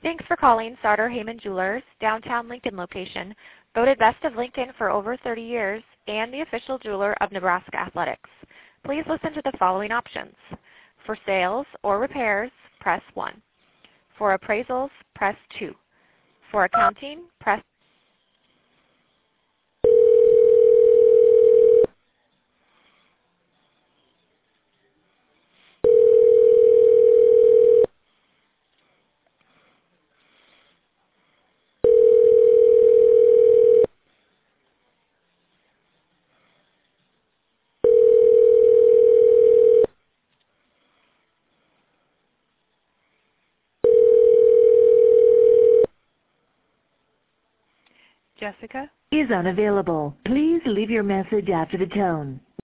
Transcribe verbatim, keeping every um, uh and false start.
Thanks for calling Sartor Heyman Jewelers, downtown Lincoln location, voted Best of Lincoln for over thirty years, and the official jeweler of Nebraska Athletics. Please listen to the following options. For sales or repairs, press one. For appraisals, press two. For accounting, press Jessica is unavailable. Please leave your message after the tone.